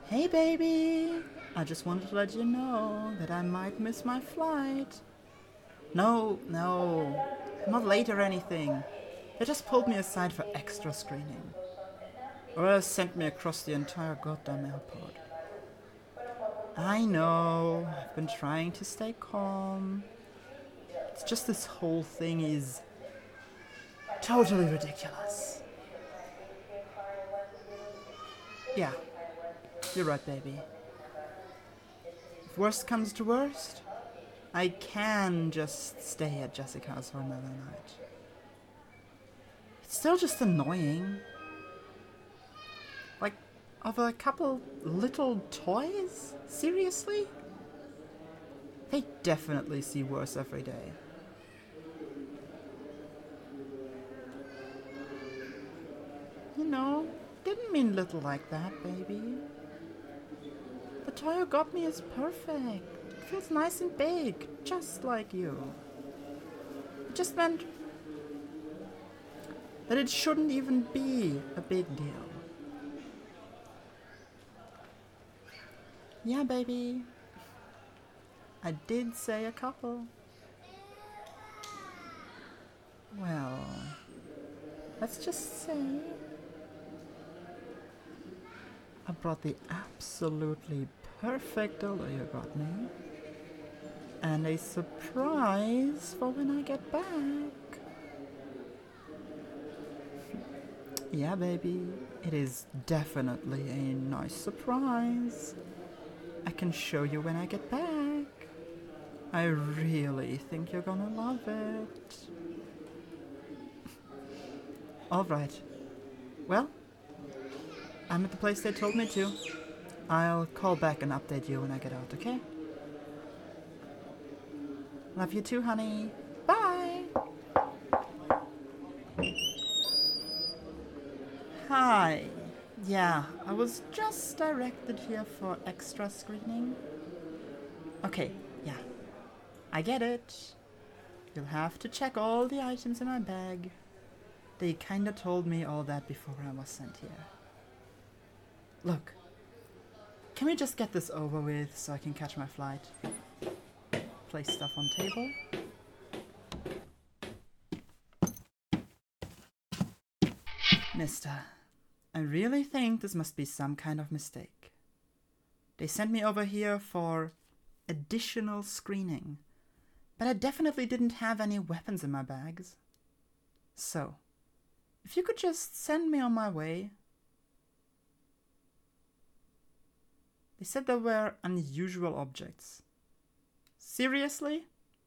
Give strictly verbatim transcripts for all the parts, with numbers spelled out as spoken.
Hey baby, I just wanted to let you know that I might miss my flight. No, no, I'm not late or anything. They just pulled me aside for extra screening. Or else sent me across the entire goddamn airport. I know, I've been trying to stay calm. It's just this whole thing is totally ridiculous. Yeah, you're right, baby. If worst comes to worst, I can just stay at Jessica's for another night. It's still just annoying. Like, of a couple little toys? Seriously? They definitely see worse every day. You know, didn't mean little like that, baby. The toy you got me is perfect. It feels nice and big, just like you. It just meant that it shouldn't even be a big deal. Yeah, baby. I did say a couple. Well, let's just say I brought the absolutely perfect dollar you got me. And a surprise for when I get back. Yeah, baby. It is definitely a nice surprise. I can show you when I get back. I really think you're gonna love it. Alright. Well, I'm at the place they told me to. I'll call back and update you when I get out, okay? Love you too, honey. Bye! Hi. Yeah, I was just directed here for extra screening. Okay, yeah. I get it. You'll have to check all the items in my bag. They kinda told me all that before I was sent here. Look, can we just get this over with so I can catch my flight? Place stuff on table. Mister, I really think this must be some kind of mistake. They sent me over here for additional screening, but I definitely didn't have any weapons in my bags. So, if you could just send me on my way. They said there were unusual objects. Seriously?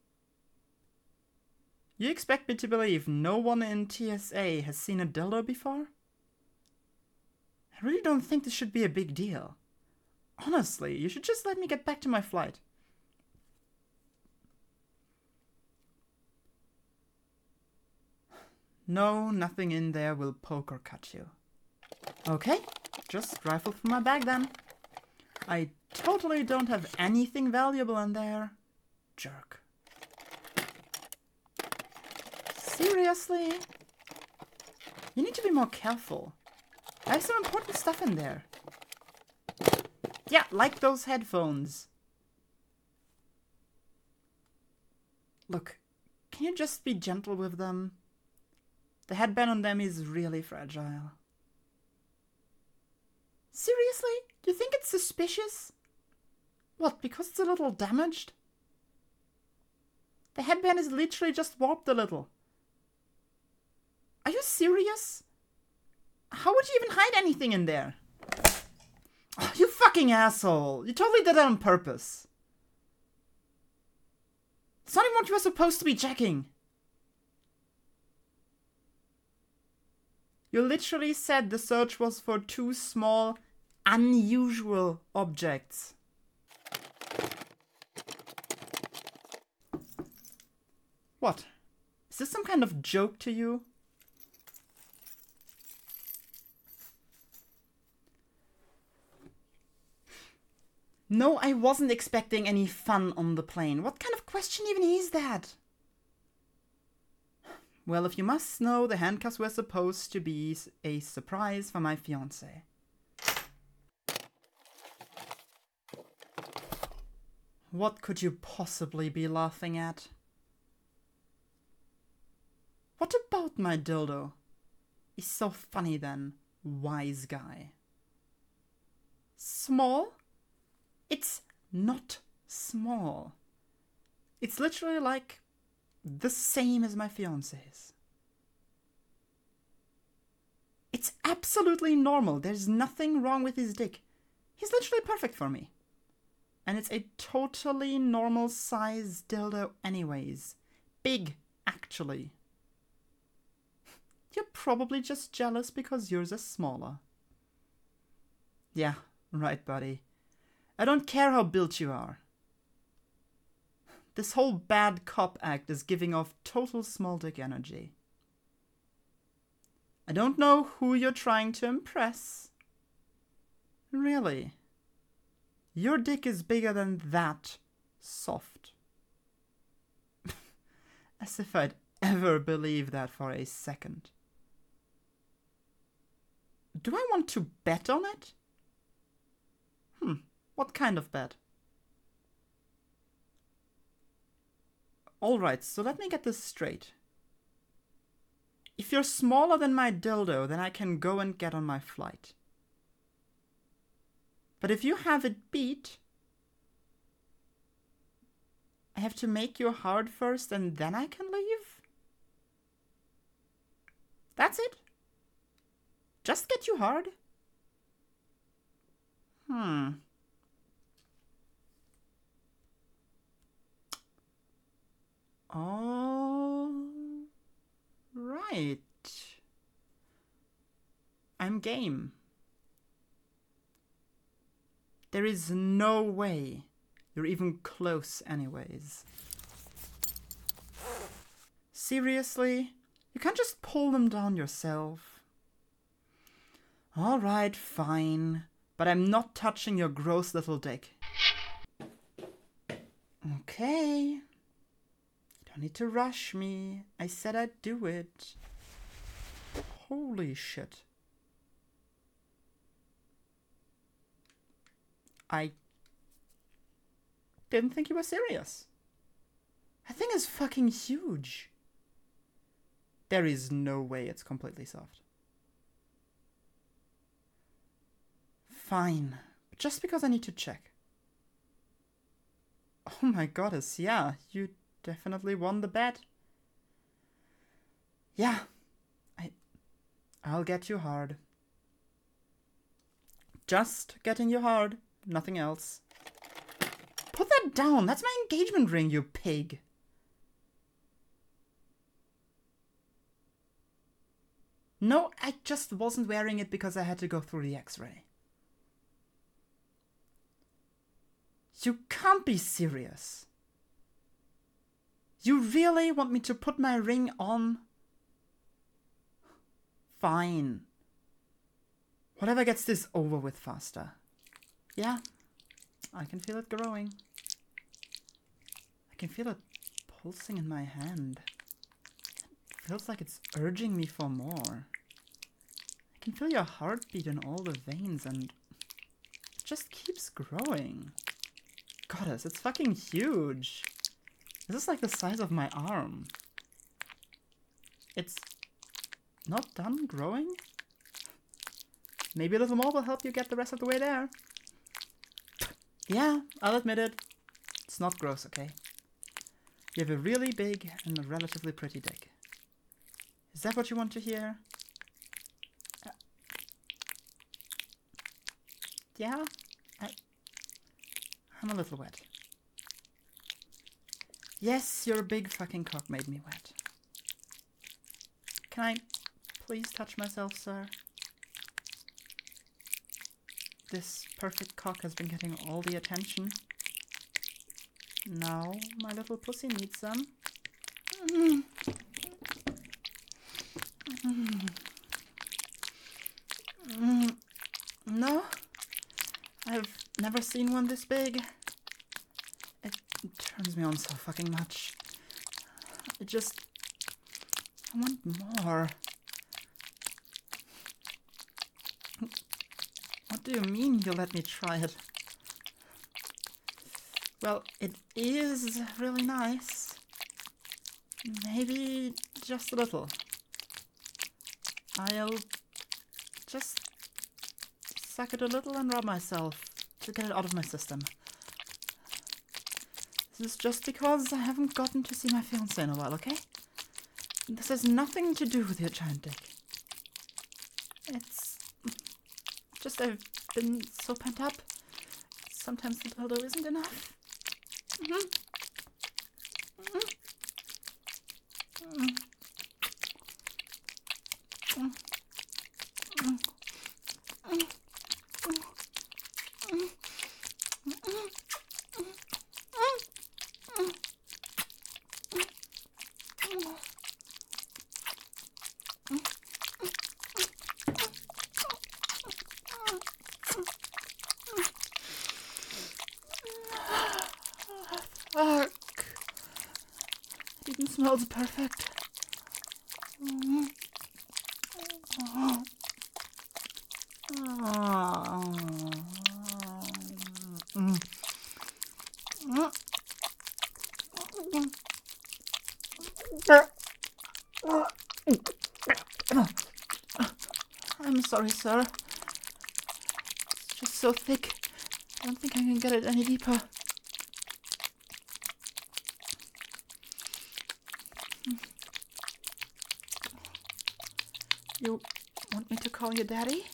You expect me to believe no one in T S A has seen a dildo before? I really don't think this should be a big deal. Honestly, you should just let me get back to my flight. No, nothing in there will poke or cut you. Okay, just rifle from my bag then. I totally don't have anything valuable in there. Jerk. Seriously? You need to be more careful. I have some important stuff in there. Yeah, like those headphones. Look, can you just be gentle with them? The headband on them is really fragile. Seriously? You think it's suspicious? What, because it's a little damaged? The headband is literally just warped a little. Are you serious? How would you even hide anything in there? Oh, you fucking asshole. You totally did that on purpose. It's not even what you were supposed to be checking. You literally said the search was for two small, unusual objects. What? Is this some kind of joke to you? No, I wasn't expecting any fun on the plane. What kind of question even is that? Well, if you must know, the handcuffs were supposed to be a surprise for my fiancé. What could you possibly be laughing at? What about my dildo is so funny then, wise guy? Small? It's not small. It's literally like the same as my fiance's. It's absolutely normal. There's nothing wrong with his dick. He's literally perfect for me. And it's a totally normal size dildo anyways. Big, actually. You're probably just jealous because yours is smaller. Yeah, right, buddy. I don't care how built you are. This whole bad cop act is giving off total small dick energy. I don't know who you're trying to impress. Really? Your dick is bigger than that soft. As if I'd ever believe that for a second. Do I want to bet on it? Hmm, what kind of bet? Alright, so let me get this straight. If you're smaller than my dildo, then I can go and get on my flight. But if you have it beat, I have to make you hard first and then I can leave? That's it? Just get you hard? Hmm. All right. I'm game. There is no way you're even close anyways. Seriously? You can't just pull them down yourself. Alright, fine. But I'm not touching your gross little dick. Okay. You don't need to rush me. I said I'd do it. Holy shit. I didn't think you were serious. That thing is fucking huge. There is no way it's completely soft. Fine. But just because I need to check. Oh my goddess, yeah. You definitely won the bet. Yeah. I... I'll get you hard. Just getting you hard. Nothing else. Put that down. That's my engagement ring, you pig. No, I just wasn't wearing it because I had to go through the x-ray. You can't be serious. You really want me to put my ring on? Fine. Whatever gets this over with faster. Yeah, I can feel it growing. I can feel it pulsing in my hand. It feels like it's urging me for more. I can feel your heartbeat in all the veins and it just keeps growing. Goddess, it's fucking huge. This is like the size of my arm. It's not done growing? Maybe a little more will help you get the rest of the way there. Yeah, I'll admit it. It's not gross, okay? You have a really big and a relatively pretty dick. Is that what you want to hear? Uh, yeah? I, I'm a little wet. Yes, your big fucking cock made me wet. Can I please touch myself, sir? This perfect cock has been getting all the attention. Now my little pussy needs some. Mm. Mm. Mm. No, I've never seen one this big. It turns me on so fucking much. It just... I want more. What do you mean you'll let me try it? Well, it is really nice. Maybe just a little. I'll just suck it a little and rub myself to get it out of my system. This is just because I haven't gotten to see my fiancé in a while, okay? This has nothing to do with your giant dick. It's just I've been so pent up. Sometimes the dildo isn't enough. Mm-hmm. Mm-hmm. Mm-hmm. Fuck. It even smells perfect. Mm. Oh. Oh. Mm. I'm sorry, sir. It's just so thick. I don't think I can get it any deeper. You want me to call you Daddy?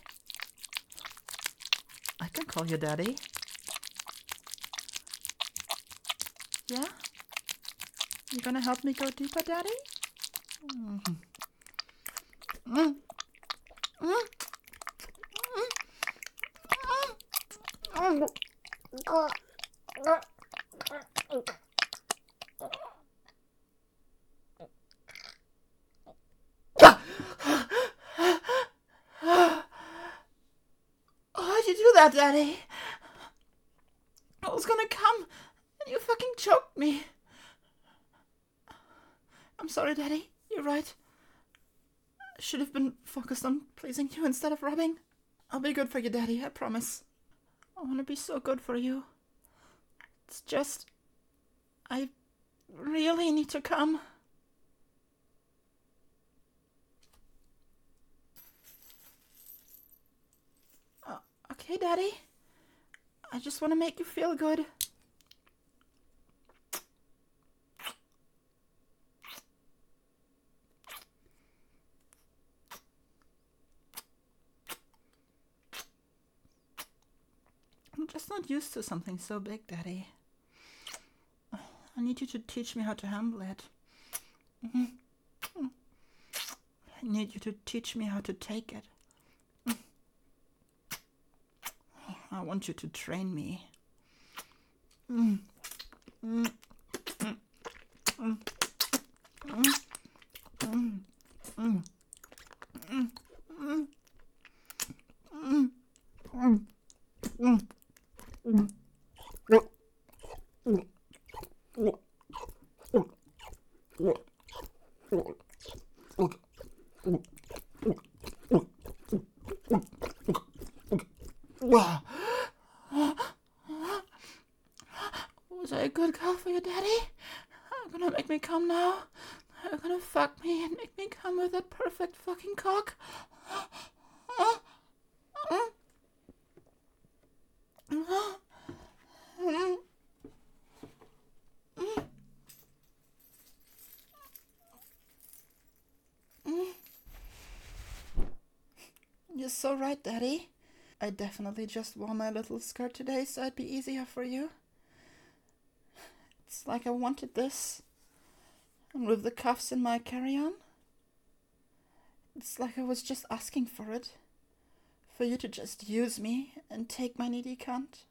I can call you Daddy. Yeah? You gonna help me go deeper, Daddy? Mm-hmm. Mm. Mm. Mm. Why'd you do that, Daddy? I was gonna come, and you fucking choked me. I'm sorry, Daddy. You're right. I should have been focused on pleasing you instead of rubbing. I'll be good for you, Daddy, I promise. I want to be so good for you. It's just... I really need to come. Uh, okay, Daddy. I just want to make you feel good. I'm just not used to something so big, Daddy. I need you to teach me how to handle it. Mm-hmm. I need you to teach me how to take it. I want you to train me. Mm. Mm. Mm. Mm. Mm. Mm. Mm. Mm. Mm. Mm. Mm. Mm. Mm. Was I a good girl for you, Daddy? Are you gonna make me come now? Are you gonna fuck me and make me come with that perfect fucking cock? You're so right, Daddy. I definitely just wore my little skirt today so it'd be easier for you. It's like I wanted this. And with the cuffs in my carry-on, it's like I was just asking for it. For you to just use me and take my needy cunt.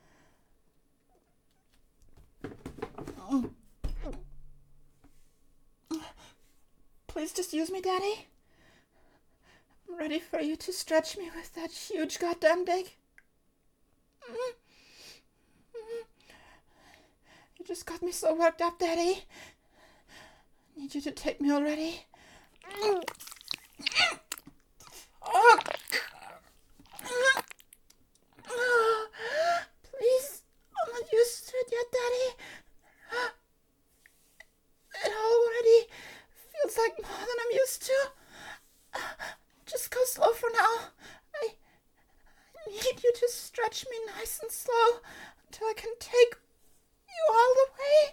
Please just use me, Daddy. I'm ready for you to stretch me with that huge goddamn dick. You just got me so worked up, Daddy. I need you to take me already. Oh. Please, I'm not used to it yet, Daddy. touch me nice and slow until I can take you all the way.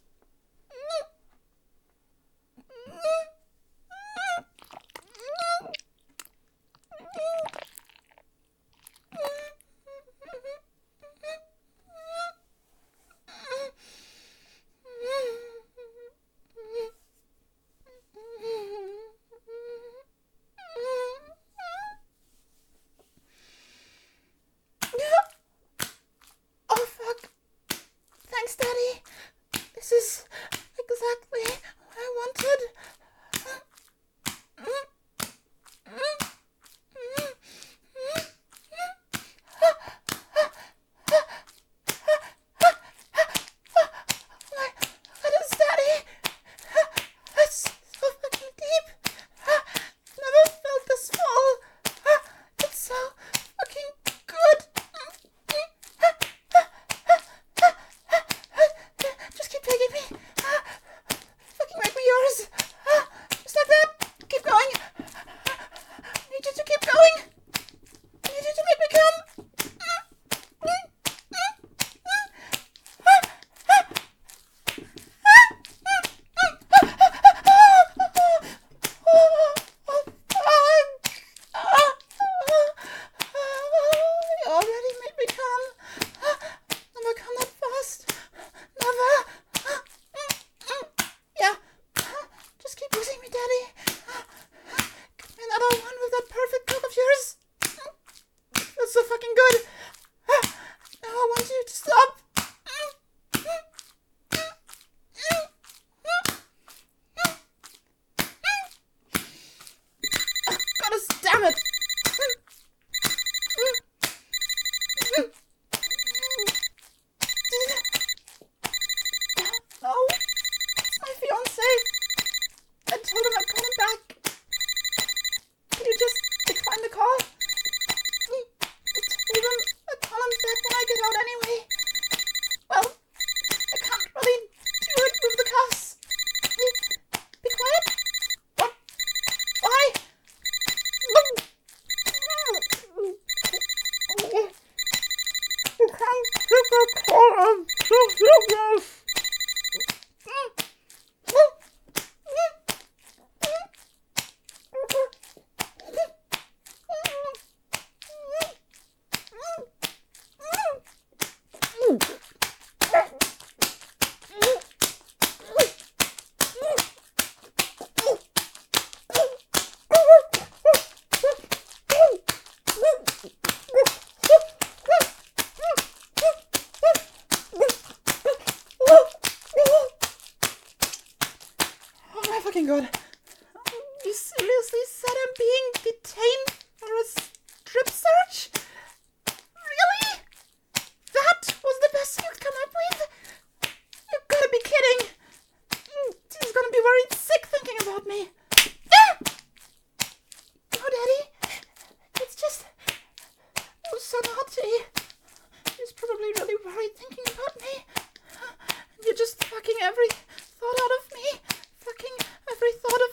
Oh, fuck. Thanks, Daddy. This is exactly what I wanted. What is Daddy? It's so fucking deep. Never felt this full. It's so fucking good. Just keep taking me. Fucking make me yours. Just like that. Keep going. I need you to keep going. I need you to make me come. You already made me come. Never come that fast. Never. Yeah. Just keep using me, Daddy. Give me another one with that perfect cock of yours. That's so fucking good. Now I want you to stop. God damn it. No, it's my fiancé. I told him I'd call him back. Can you just decline the call? I told him I'd call him back when I get out anyway. Well, I can't really do it with the cuffs. Be quiet. What? Why? You can't take the call. I'm so serious. Oh my fucking god. You seriously said I'm being detained for a strip search? Really? That was the best you could come up with? You've gotta be kidding. He's gonna be worried sick thinking about me. No, Daddy. It's just... It was so naughty. He's probably really worried thinking about me. You're just fucking every thought out of me. Fucking every thought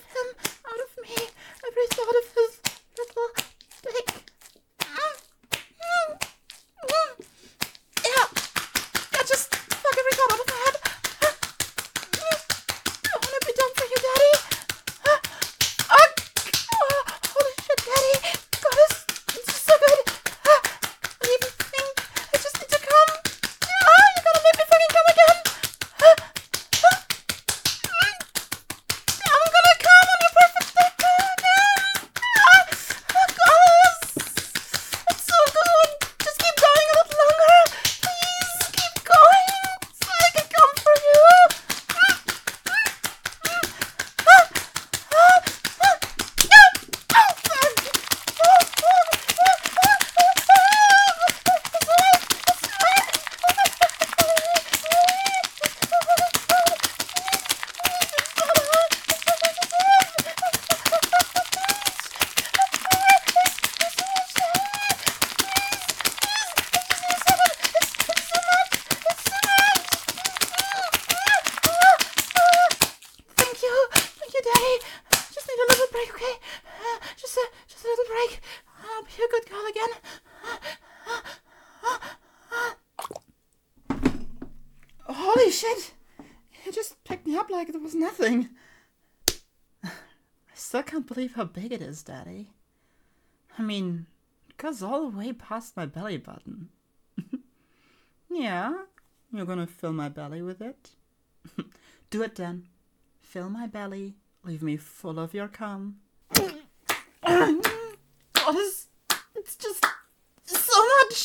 Holy shit! It just picked me up like it was nothing. I still can't believe how big it is, Daddy. I mean, it goes all the way past my belly button. Yeah? You're gonna fill my belly with it? Do it then. Fill my belly. Leave me full of your cum. God, it's, it's just so much.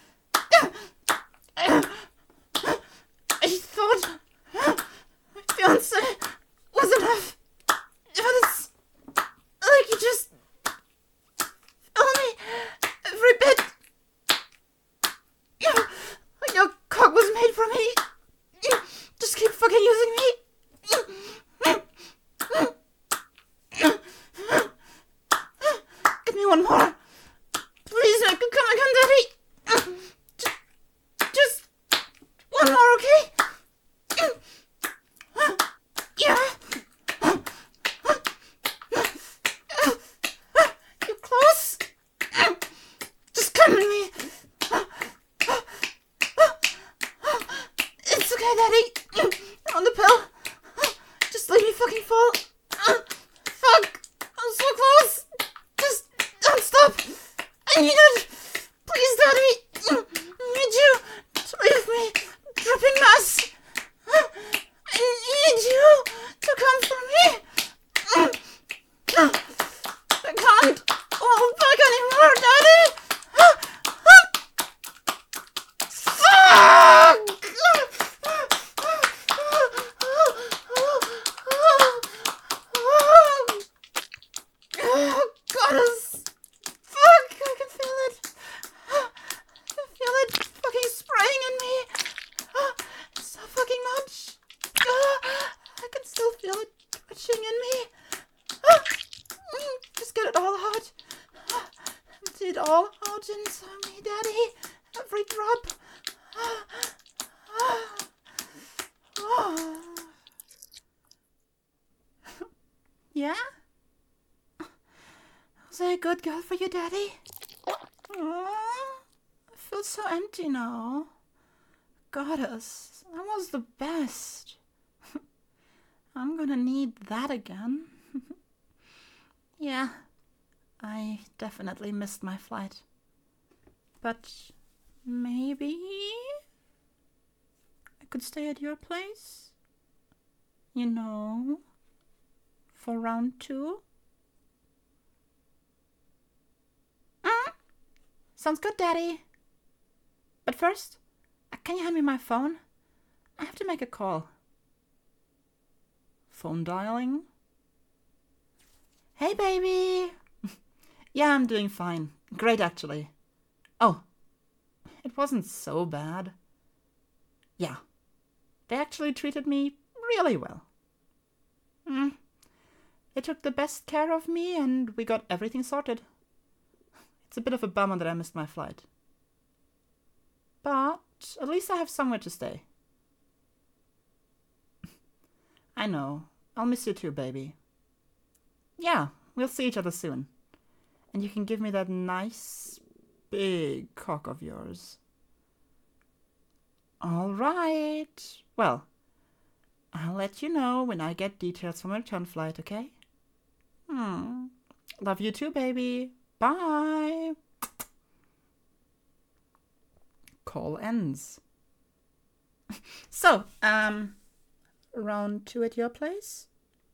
I thought my fiance was enough. But it's like you just fill me every bit. Like your cock was made for me. Just keep fucking using me. Give me one more. Please make it come again, Daddy. Just, just one more, okay? Yeah. You close? Just come to me. It's okay, Daddy. On the pill. Just let me fucking fall. Fuck. I'm so close. Just don't stop. I need it. Please, Daddy. I need you to leave me dripping mess. I need you to come for me. I can't hold back anymore, Daddy. Fuck! Oh, goddess. Fuck, I can feel it. I can feel it fucking spraying in me. It's so fucking much. I can still feel it twitching in me. Just get it all out. Empty it all out inside me, Daddy. Every drop. Yeah? Was I a good girl for you, Daddy? Aww, I feel so empty now. Goddess, that was the best. I'm gonna need that again. Yeah, I definitely missed my flight. But maybe I could stay at your place? You know, for round two? Mm? Sounds good, Daddy. But first, can you hand me my phone? I have to make a call. Phone dialing? Hey, baby. Yeah, I'm doing fine. Great, actually. Oh, it wasn't so bad. Yeah, they actually treated me really well. Mm. They took the best care of me and we got everything sorted. It's a bit of a bummer that I missed my flight. But at least I have somewhere to stay. I know. I'll miss you too, baby. Yeah, we'll see each other soon. And you can give me that nice, big cock of yours. All right. Well, I'll let you know when I get details from my return flight, okay? Hmm. Love you too, baby. Bye. Call ends. So, um, round two at your place?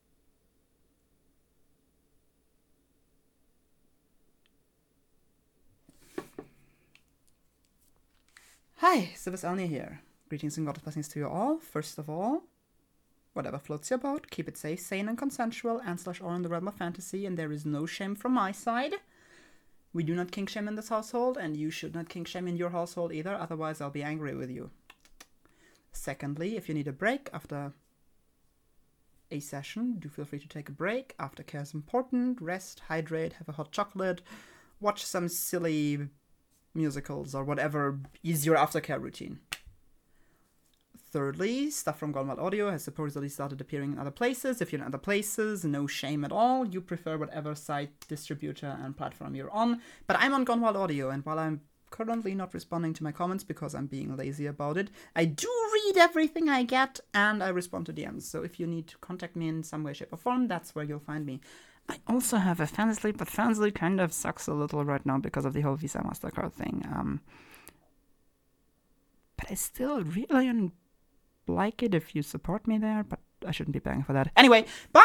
Hi, Silvis Alnia here. Greetings and God's blessings to you all. First of all, whatever floats your boat, keep it safe, sane, and consensual, and slash or in the realm of fantasy, and there is no shame from my side. We do not kink shame in this household, and you should not kink shame in your household either, otherwise I'll be angry with you. Secondly, if you need a break after a session, do feel free to take a break. Aftercare is important. Rest, hydrate, have a hot chocolate, watch some silly musicals or whatever is your aftercare routine. Thirdly, stuff from Gone Wild Audio has supposedly started appearing in other places. If you're in other places, no shame at all. You prefer whatever site, distributor, and platform you're on. But I'm on Gone Wild Audio, and while I'm currently not responding to my comments because I'm being lazy about it. I do read everything I get, and I respond to D Ms. So if you need to contact me in some way, shape, or form, that's where you'll find me. I also have a Fansly, but Fansly kind of sucks a little right now because of the whole Visa MasterCard thing. Um, but I still really like it if you support me there, but I shouldn't be paying for that. Anyway,